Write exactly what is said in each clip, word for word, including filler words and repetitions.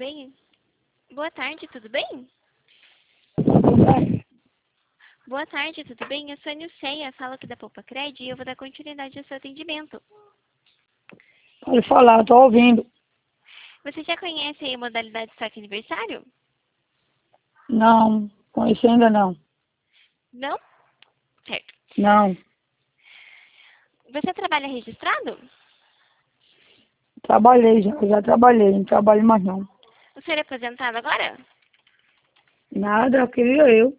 bem? Boa tarde, tudo bem? Boa tarde, tudo bem? Eu sou a Nilceia, falo aqui da Poupa Cred e eu vou dar continuidade ao seu atendimento. Pode falar, estou ouvindo. Você já conhece aí a modalidade saque aniversário? Não, conheci ainda não. Não? Certo. Não, Você trabalha registrado? trabalhei já, já trabalhei, não trabalho mais não. O senhor é aposentado agora? Nada, eu queria eu.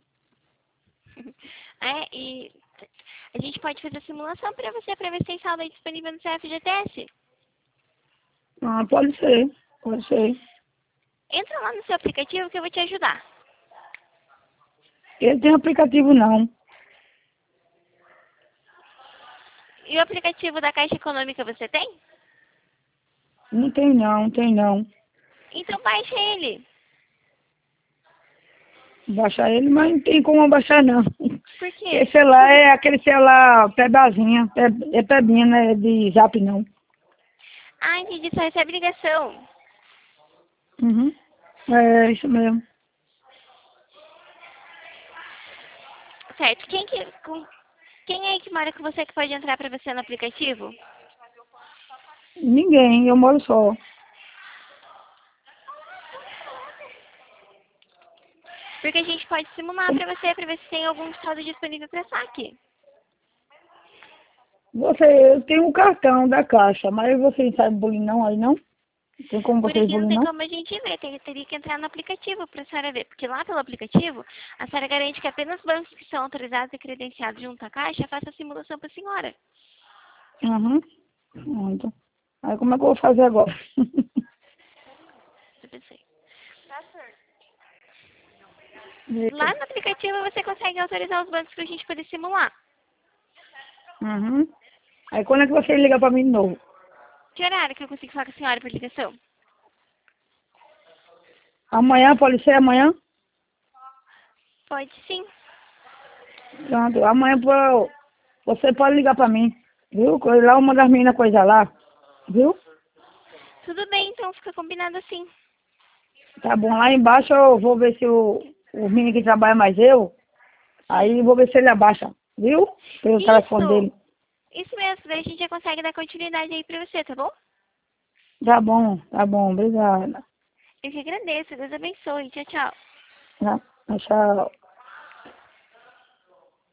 É, e a gente pode fazer simulação para você, para ver se tem saldo aí disponível no seu F G T S. Ah, pode ser, pode ser. Entra lá no seu aplicativo que eu vou te ajudar. Eu tenho aplicativo não. E o aplicativo da Caixa Econômica você tem? Não tem não, não tem não. Então baixa ele. Baixar ele, mas não tem como baixar não. Por quê? Esse celular é aquele celular pebazinha, é, é pebinha, não é de zap não. Ah, entendi, só recebe ligação. Uhum. É isso mesmo. Certo. Quem que, com, quem é que mora com você que pode entrar para você no aplicativo? Ninguém, eu moro só. Porque a gente pode simular para você, para ver se tem algum saldo disponível para saque. Você, eu tenho um cartão da Caixa, mas você não sabe bolir não aí não? Tem como Por vocês aqui não bolir tem não? como a gente ver, tem, teria que entrar no aplicativo para a senhora ver. Porque lá pelo aplicativo, a senhora garante que apenas bancos que são autorizados e credenciados junto à Caixa façam a simulação para a senhora. Uhum. Pronto. Aí como é que eu vou fazer agora? Eu pensei. Lá no aplicativo você consegue autorizar os bancos para a gente poder simular. Uhum. Aí quando é que você liga pra mim de novo? Que horário que eu consigo falar com a senhora por ligação? Amanhã, pode ser amanhã? Pode sim. Pronto, amanhã pô, você pode ligar pra mim, viu? Lá uma das meninas coisa lá, viu? Tudo bem, então fica combinado assim. Tá bom, lá embaixo eu vou ver se o, o menino que trabalha mais eu, aí vou ver se ele abaixa, viu? Pelo telefone Isso! dele. Isso mesmo, daí a gente já consegue dar continuidade aí pra você, tá bom? Tá bom, tá bom, obrigada. Eu que agradeço, Deus abençoe. Tchau, tchau. Tá, tchau.